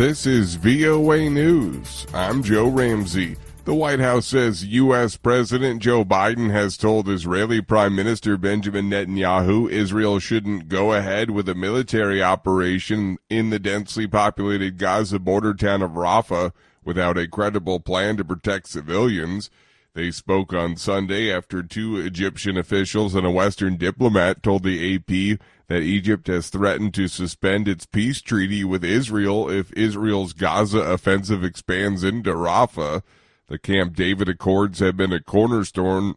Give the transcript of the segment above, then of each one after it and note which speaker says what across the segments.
Speaker 1: This is VOA News. I'm Joe Ramsey. The White House says U.S. President Joe Biden has told Israeli Prime Minister Benjamin Netanyahu Israel shouldn't go ahead with a military operation in the densely populated Gaza border town of Rafah without a credible plan to protect civilians. They spoke on Sunday after two Egyptian officials and a Western diplomat told the AP that Egypt has threatened to suspend its peace treaty with Israel if Israel's Gaza offensive expands into Rafah. The Camp David Accords have been a cornerstone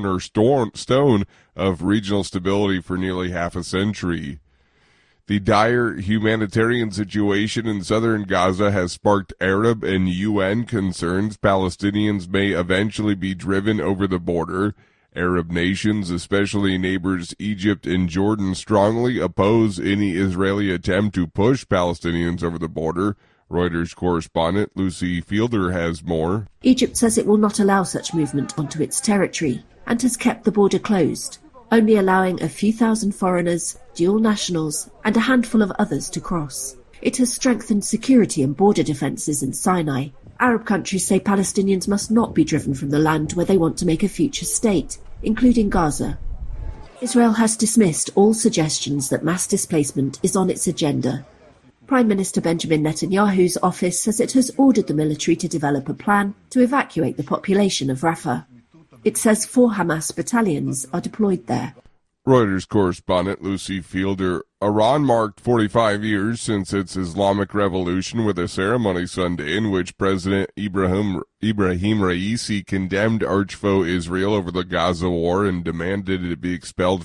Speaker 1: of regional stability for nearly half a century. The dire humanitarian situation in southern Gaza has sparked Arab and UN concerns Palestinians may eventually be driven over the border. Arab nations, especially neighbors Egypt and Jordan, strongly oppose any Israeli attempt to push Palestinians over the border. Reuters correspondent Lucy Fielder has more.
Speaker 2: Egypt says it will not allow such movement onto its territory and has kept the border closed, only allowing a few thousand foreigners, dual nationals, and a handful of others to cross. It has strengthened security and border defences in Sinai. Arab countries say Palestinians must not be driven from the land where they want to make a future state, including Gaza. Israel has dismissed all suggestions that mass displacement is on its agenda. Prime Minister Benjamin Netanyahu's office says it has ordered the military to develop a plan to evacuate the population of Rafah. It says 4 Hamas battalions are deployed there.
Speaker 1: Reuters correspondent Lucy Fielder. Iran marked 45 years since its Islamic Revolution with a ceremony Sunday in which President Ibrahim Raisi condemned archfoe Israel over the Gaza war and demanded it be expelled